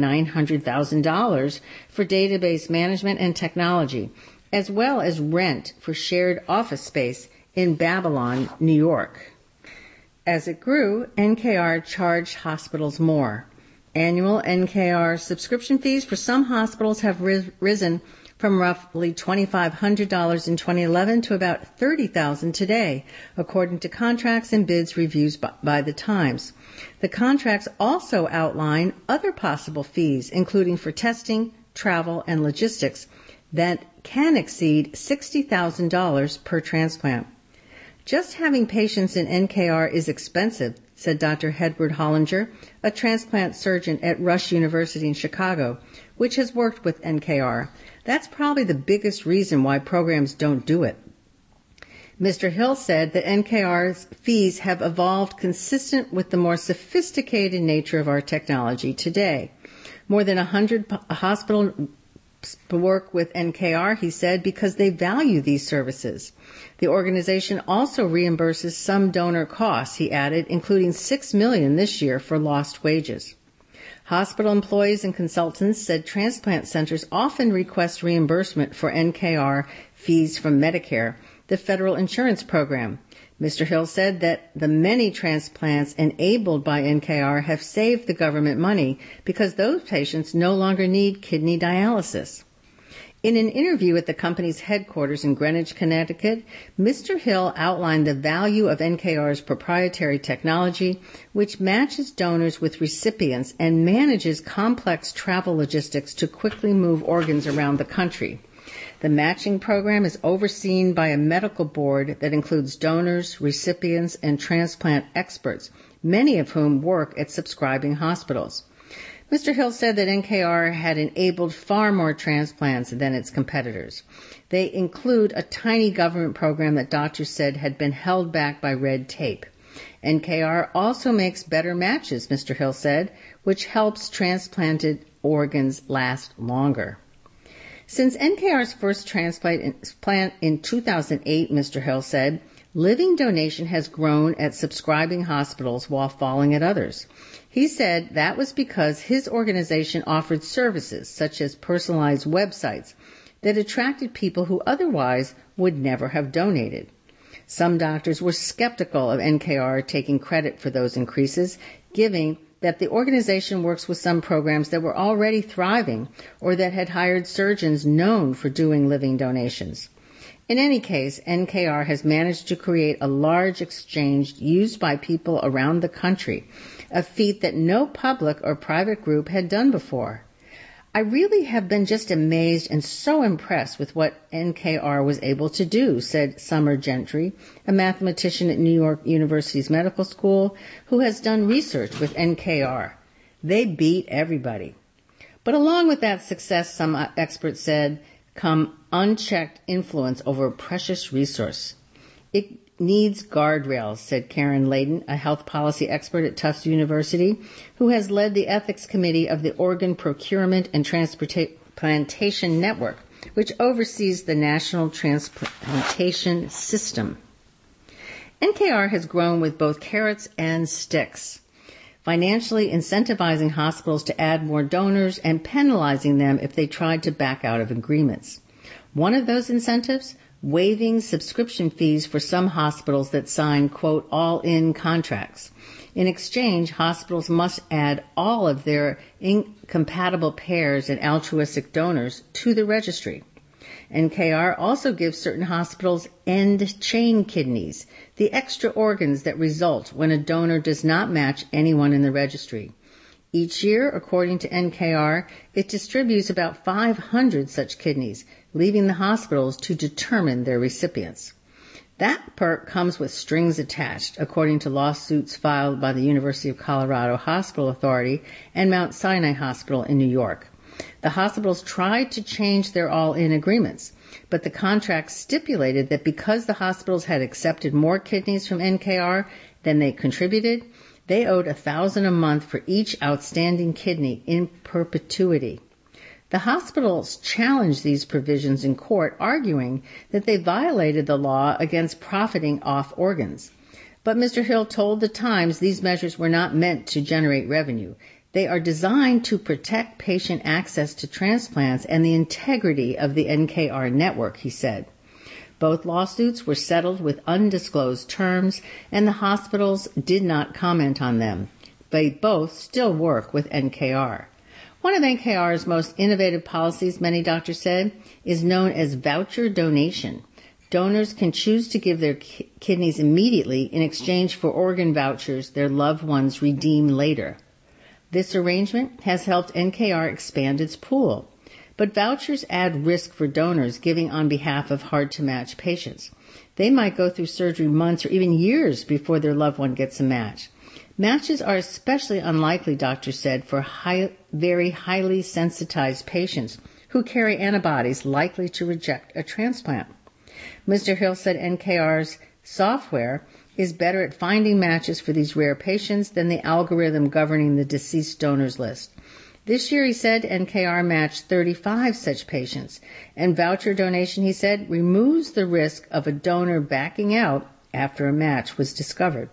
Speaker 1: $900,000 for database management and technology, as well as rent for shared office space in Babylon, New York. As it grew, NKR charged hospitals more. Annual NKR subscription fees for some hospitals have risen from roughly $2,500 in 2011 to about $30,000 today, according to contracts and bids reviews by the Times. The contracts also outline other possible fees, including for testing, travel, and logistics, that can exceed $60,000 per transplant. Just having patients in NKR is expensive, said Dr. Edward Hollinger, a transplant surgeon at Rush University in Chicago, which has worked with NKR. That's probably the biggest reason why programs don't do it. Mr. Hill said that NKR's fees have evolved consistent with the more sophisticated nature of our technology today. More than 100 hospitals work with NKR, he said, because they value these services. The organization also reimburses some donor costs, he added, including $6 million this year for lost wages. Hospital employees and consultants said transplant centers often request reimbursement for NKR fees from Medicare, the federal insurance program. Mr. Hill said that the many transplants enabled by NKR have saved the government money because those patients no longer need kidney dialysis. In an interview at the company's headquarters in Greenwich, Connecticut, Mr. Hill outlined the value of NKR's proprietary technology, which matches donors with recipients and manages complex travel logistics to quickly move organs around the country. The matching program is overseen by a medical board that includes donors, recipients, and transplant experts, many of whom work at subscribing hospitals. Mr. Hill said that NKR had enabled far more transplants than its competitors. They include a tiny government program that doctors said had been held back by red tape. NKR also makes better matches, Mr. Hill said, which helps transplanted organs last longer. Since NKR's first transplant in 2008, Mr. Hill said, living donation has grown at subscribing hospitals while falling at others. He said that was because his organization offered services such as personalized websites that attracted people who otherwise would never have donated. Some doctors were skeptical of NKR taking credit for those increases, given that the organization works with some programs that were already thriving or that had hired surgeons known for doing living donations. In any case, NKR has managed to create a large exchange used by people around the country, a feat that no public or private group had done before. I really have been just amazed and so impressed with what NKR was able to do, said Summer Gentry, a mathematician at New York University's Medical School who has done research with NKR. They beat everybody. But along with that success, some experts said, come unchecked influence over a precious resource. It needs guardrails, said Karen Layden, a health policy expert at Tufts University, who has led the ethics committee of the Organ Procurement and Transplantation Network, which oversees the national transplantation system. NKR has grown with both carrots and sticks, financially incentivizing hospitals to add more donors and penalizing them if they tried to back out of agreements. One of those incentives, waiving subscription fees for some hospitals that sign, quote, all-in contracts. In exchange, hospitals must add all of their incompatible pairs and altruistic donors to the registry. NKR also gives certain hospitals end-chain kidneys, the extra organs that result when a donor does not match anyone in the registry. Each year, according to NKR, it distributes about 500 such kidneys, leaving the hospitals to determine their recipients. That perk comes with strings attached, according to lawsuits filed by the University of Colorado Hospital Authority and Mount Sinai Hospital in New York. The hospitals tried to change their all-in agreements, but the contract stipulated that because the hospitals had accepted more kidneys from NKR than they contributed, they owed $1,000 a month for each outstanding kidney in perpetuity. The hospitals challenged these provisions in court, arguing that they violated the law against profiting off organs. But Mr. Hill told the Times these measures were not meant to generate revenue. They are designed to protect patient access to transplants and the integrity of the NKR network, he said. Both lawsuits were settled with undisclosed terms, and the hospitals did not comment on them. They both still work with NKR. One of NKR's most innovative policies, many doctors said, is known as voucher donation. Donors can choose to give their kidneys immediately in exchange for organ vouchers their loved ones redeem later. This arrangement has helped NKR expand its pool. But vouchers add risk for donors giving on behalf of hard-to-match patients. They might go through surgery months or even years before their loved one gets a match. Matches are especially unlikely, doctors said, for very highly sensitized patients who carry antibodies likely to reject a transplant. Mr. Hill said NKR's software is better at finding matches for these rare patients than the algorithm governing the deceased donors list. This year, he said, NKR matched 35 such patients, and voucher donation, he said, removes the risk of a donor backing out after a match was discovered.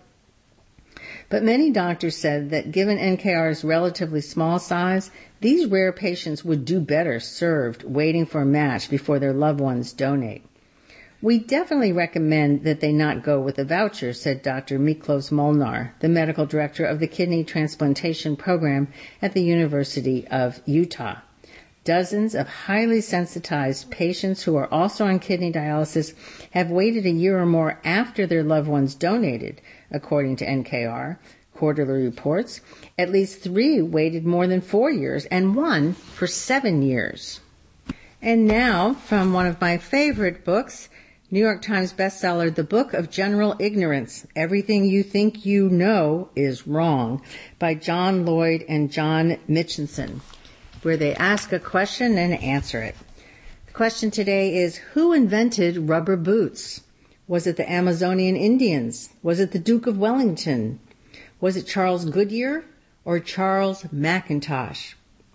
Speaker 1: But many doctors said that given NKR's relatively small size, these rare patients would do better served waiting for a match before their loved ones donate. We definitely recommend that they not go with a voucher, said Dr. Miklos Molnar, the medical director of the kidney transplantation program at the University of Utah. Dozens of highly sensitized patients who are also on kidney dialysis have waited a year or more after their loved ones donated, according to NKR quarterly reports. At least 3 waited more than 4 years and 1 for 7 years. And now, from one of my favorite books, New York Times bestseller, The Book of General Ignorance, Everything You Think You Know Is Wrong, by John Lloyd and John Mitchinson, where they ask a question and answer it. The question today is, who invented rubber boots? Was it the Amazonian Indians? Was it the Duke of Wellington? Was it Charles Goodyear or Charles McIntosh?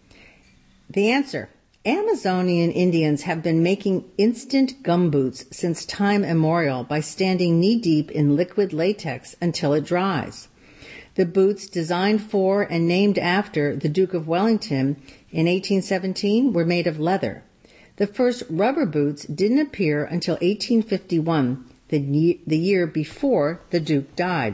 Speaker 1: The answer: Amazonian Indians have been making instant gumboots since time immemorial by standing knee-deep in liquid latex until it dries. The boots, designed for and named after the Duke of Wellington in 1817, were made of leather. The first rubber boots didn't appear until 1851, the year before the Duke died.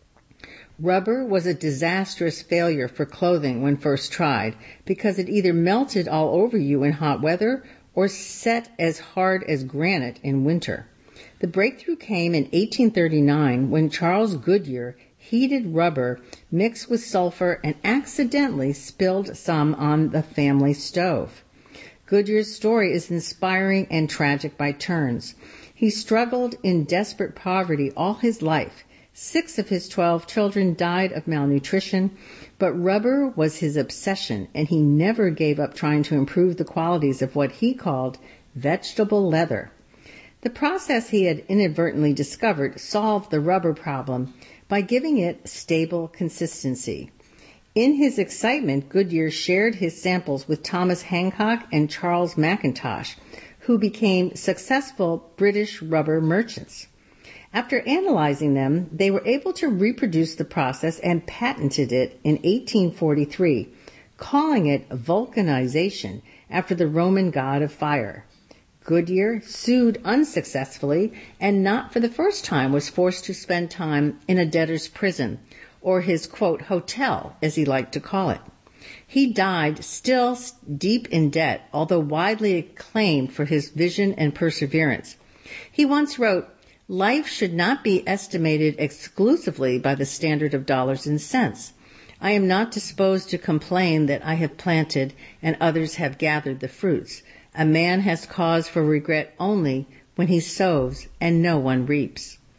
Speaker 1: Rubber was a disastrous failure for clothing when first tried because it either melted all over you in hot weather or set as hard as granite in winter. The breakthrough came in 1839 when Charles Goodyear heated rubber mixed with sulfur and accidentally spilled some on the family stove. Goodyear's story is inspiring and tragic by turns. He struggled in desperate poverty all his life. 6 of his 12 children died of malnutrition, but rubber was his obsession, and he never gave up trying to improve the qualities of what he called vegetable leather. The process he had inadvertently discovered solved the rubber problem by giving it stable consistency. In his excitement, Goodyear shared his samples with Thomas Hancock and Charles McIntosh, who became successful British rubber merchants. After analyzing them, they were able to reproduce the process and patented it in 1843, calling it vulcanization after the Roman god of fire. Goodyear sued unsuccessfully and not for the first time was forced to spend time in a debtor's prison, or his, quote, hotel, as he liked to call it. He died still deep in debt, although widely acclaimed for his vision and perseverance. He once wrote, "Life should not be estimated exclusively by the standard of dollars and cents. I am not disposed to complain that I have planted and others have gathered the fruits. A man has cause for regret only when he sows and no one reaps."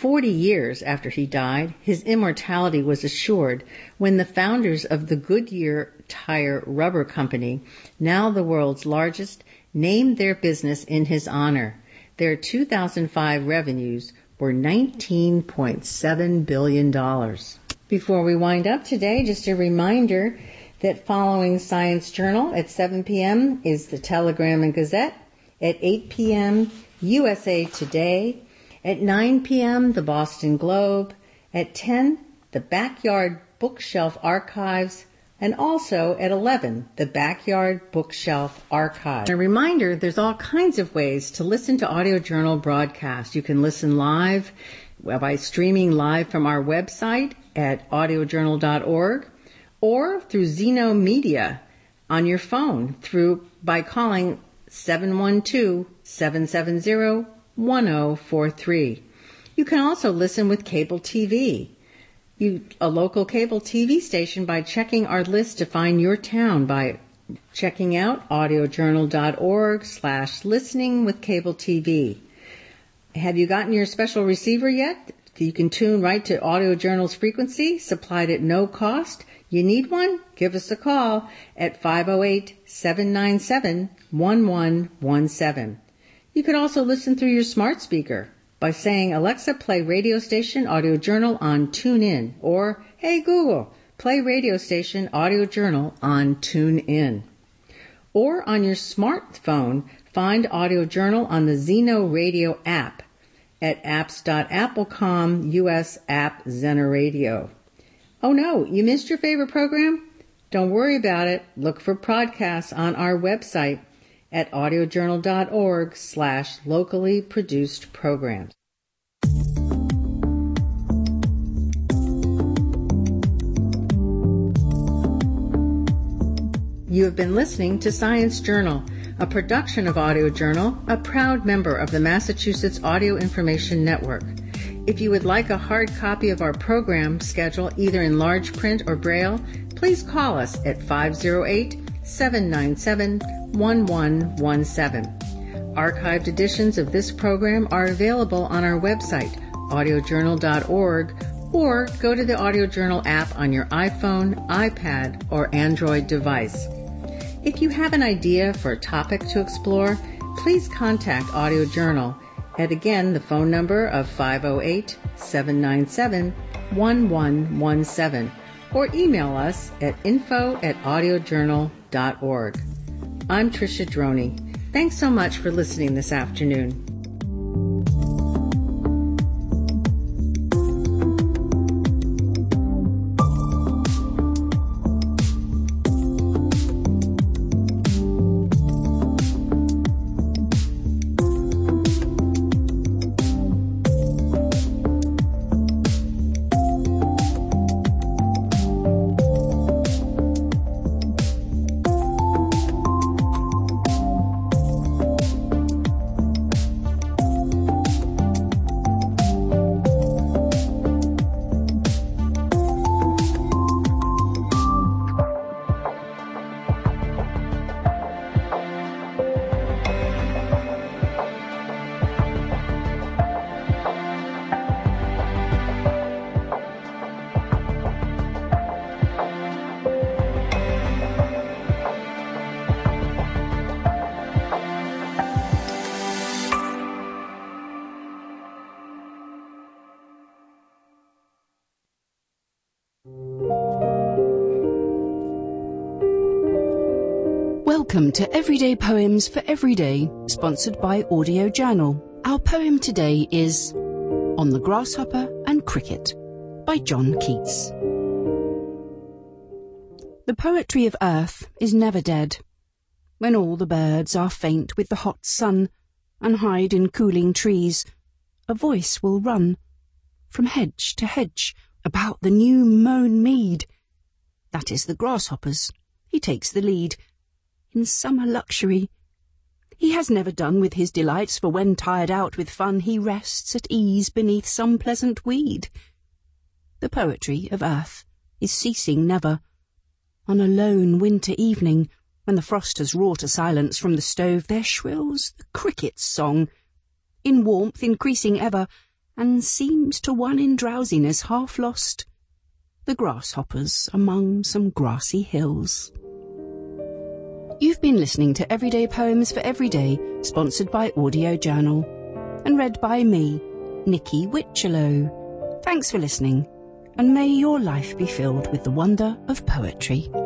Speaker 1: 40 years after he died, his immortality was assured when the founders of the Goodyear Tire Rubber Company, now the world's largest, named their business in his honor. Their 2005 revenues were $19.7 billion. Before we wind up today, just a reminder that following Science Journal at 7 p.m. is the Telegram and Gazette. At 8 p.m., USA Today. At 9 p.m., the Boston Globe. At 10, the Backyard Bookshelf Archives. And also at 11, the Backyard Bookshelf Archive. A reminder, there's all kinds of ways to listen to Audio Journal broadcasts. You can listen live by streaming live from our website at audiojournal.org or through Zeno Media on your phone by calling 712-770-1043. You can also listen with cable TV. A local cable TV station by checking our list to find your town by checking out audiojournal.org/listening with cable TV. Have you gotten your special receiver yet? You can tune right to Audio Journal's frequency, supplied at no cost. You need one? Give us a call at 508-797-1117. You could also listen through your smart speaker by saying, Alexa, play radio station Audio Journal on TuneIn, or, hey Google, play radio station Audio Journal on TuneIn. Or on your smartphone, find Audio Journal on the Zeno Radio app at apps.apple.com US app Zener Radio. Oh no, you missed your favorite program? Don't worry about it. Look for podcasts on our website at audiojournal.org/locally produced programs. You have been listening to Science Journal, a production of Audio Journal, a proud member of the Massachusetts Audio Information Network. If you would like a hard copy of our program schedule, either in large print or Braille, please call us at 508-797-1117. Archived editions of this program are available on our website, audiojournal.org, or go to the Audio Journal app on your iPhone, iPad, or Android device. If you have an idea for a topic to explore, please contact Audio Journal at, again, the phone number of 508-797-1117, or email us at info@audiojournal.org. I'm Tricia Droney. Thanks so much for listening this afternoon.
Speaker 2: Welcome to Everyday Poems for Everyday, sponsored by Audio Journal. Our poem today is On the Grasshopper and Cricket by John Keats. The poetry of earth is never dead. When all the birds are faint with the hot sun and hide in cooling trees, a voice will run from hedge to hedge about the new mown mead. That is the grasshopper's. He takes the lead in summer luxury. He has never done with his delights, for when tired out with fun, he rests at ease beneath some pleasant weed. The poetry of earth is ceasing never. On a lone winter evening, when the frost has wrought a silence from the stove, there shrills the cricket's song. In warmth increasing ever, and seemed to one in drowsiness half lost, the grasshoppers among some grassy hills. You've been listening to Everyday Poems for Everyday, sponsored by Audio Journal, and read by me, Nikki Witchelow. Thanks for listening, and may your life be filled with the wonder of poetry.